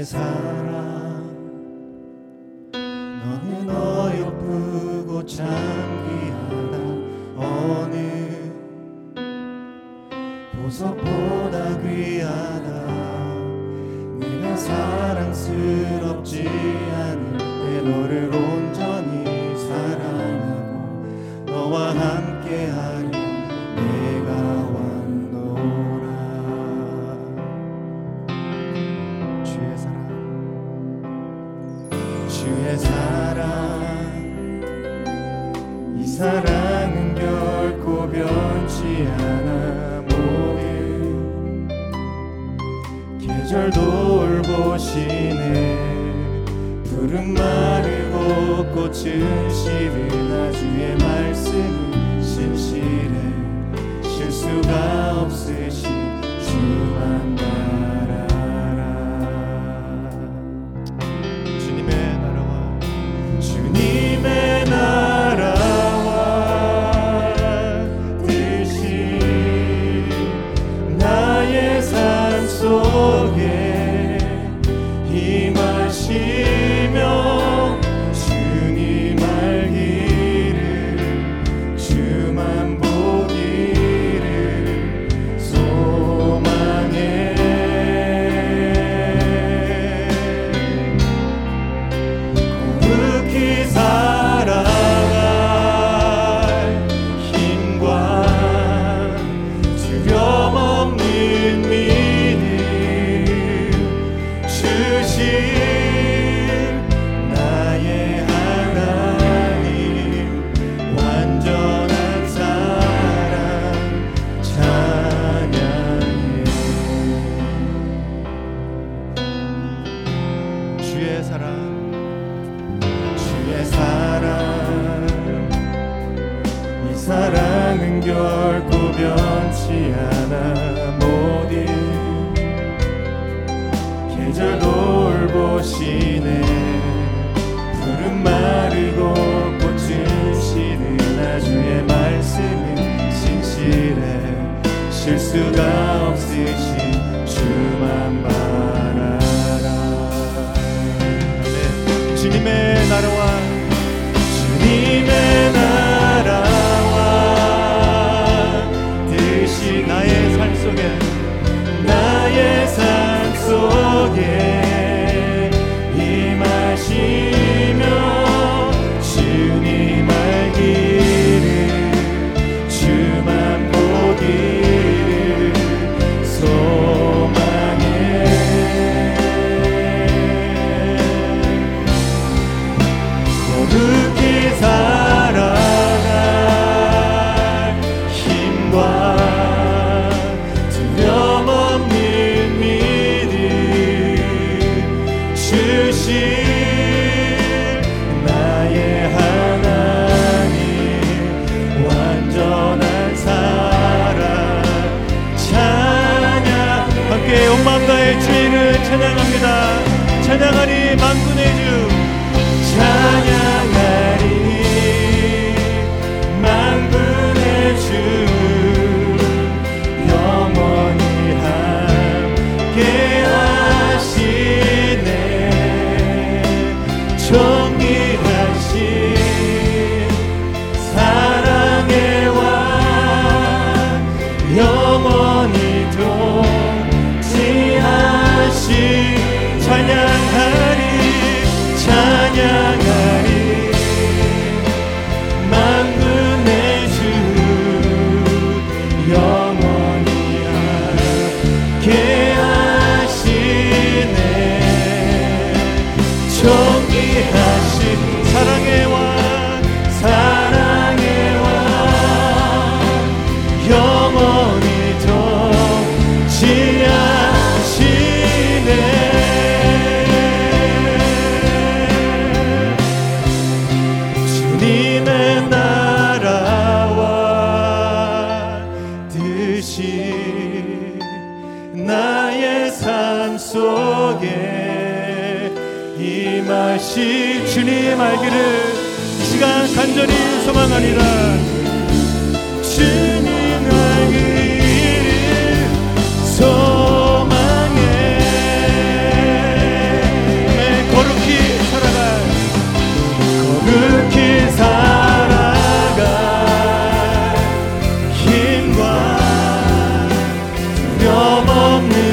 사랑 너는 어여쁘고 참 귀하다. 어느 보석보다 귀하다. 내가 사랑스럽지 않을 때 너를 온전히 사랑하고 너와 함께하려 내가 왔노라. 주의 사랑 주의 사랑 이 사랑은 결코 변치 않아. 모든 계절 돌보시네. 푸른 마르고 꽃은 시드나 주의 말씀은 신실해. 실수가 없으신 주만 바라라. 주님의 나라와 주님의 나라와 뜻이 나의 삶 속에 임하시며 주님 알기를 주만 보기를 소망해. 거룩히 살아갈 힘과 두려움없는 믿음 주신 나의 하나님. 완전한 사랑 찬양해. 주의 사랑 주의 사랑 이 사랑은 결코 변치 않아. 모든 계절 돌보시네. 푸른 마르고 꽃은 시드나 주의 말씀은 신실해. 실수가 없으신 주만 바라라. 네. 주님의 나라와 주님의 나라와 뜻이 나의 삶 속에 나의 삶 속에 임하시며 주님 알기를 주만 보기를 소망해. 거룩히 살아갈 힘과 두려움 없는 믿음 주신 나의 하나님. 완전한 사랑 찬양. 함께 온 마음 다해 주인을 찬양합니다. 찬양하리 만군의 주 찬양하리 만군의 주 영원히 함께 하시네. 존귀하신 사랑의 왕 영원히 통치하신 찬양하리 찬양하리 만군의 주 영원히 함께 하시네. 존귀하신 사랑의 왕 사랑의 왕 영원히 통치하시네. 주님의 나라와 뜻이 나의 삶 속에 임하시. 주님 알기를 이 시간 간절히 소망하리라. 주님 알기를 소망해. 없는